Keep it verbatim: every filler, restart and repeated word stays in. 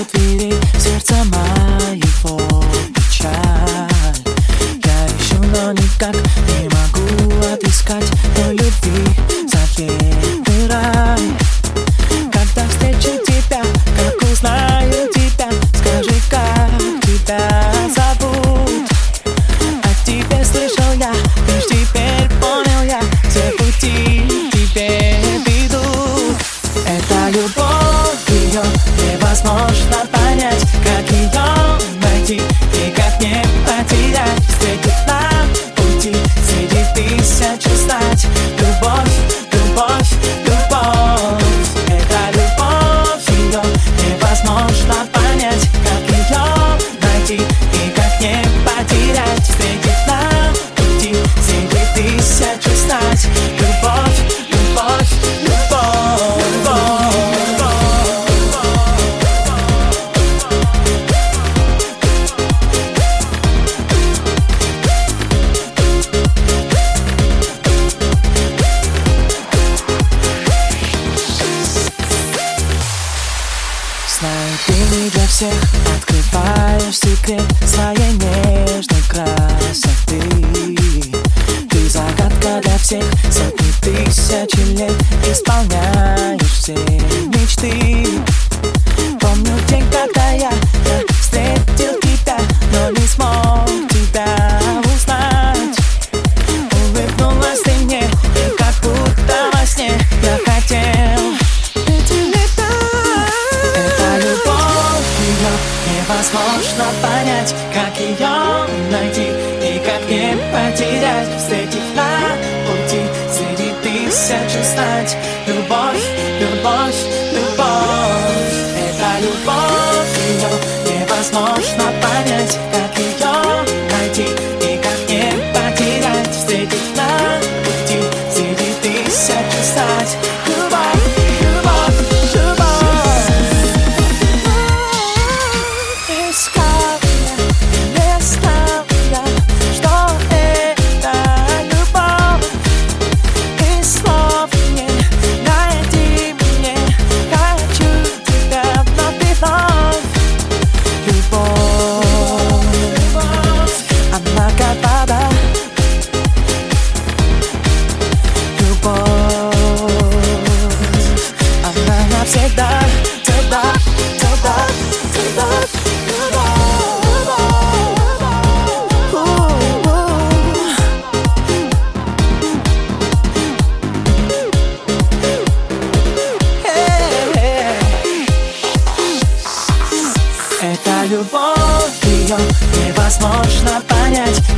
у двери сердца моего печаль. Я ищу, но никак не могу отыскать той любви заветный рай. Когда встречу тебя, как узнаю тебя, скажи, как тебя зовут. О тебе слышал я, лишь теперь понял я, все пути к тебе ведут. Это любовь, ее невозможно понять, как ее найти и как не потерять. Встретить на пути среди тысяч узнать. Любовь, любовь, любовь. Это любовь, ее невозможно понять, как ее найти и как не потерять. Встретить на пути среди тысяч узнать. Любовь, любовь, любовь, любовь. Знаю, ты не для всех открываешь секрет своей нежной красоты. Ты загадка для всех, сотни тысяч лет исполняешь все мечты. Помню день, когда я, я встретил тебя, но не смог тебя узнать. Улыбнулась ты мне, и как будто во сне я хотел невозможно понять, как ее найти и как не потерять. Встретив на пути среди тысяч узнать. Любовь, любовь, любовь. Это любовь, ее невозможно понять, как ее найти и как не потерять. Встретив на пути среди тысяч узнать. Любовь, любовь, любовь. Искал я, не знал я, что это любовь. И слов мне найди мне, хочу тебя вновь и вновь. Любовь, она как вода. Любовь, она навсегда, всегда, всегда, всегда. Это любовь, ее невозможно понять,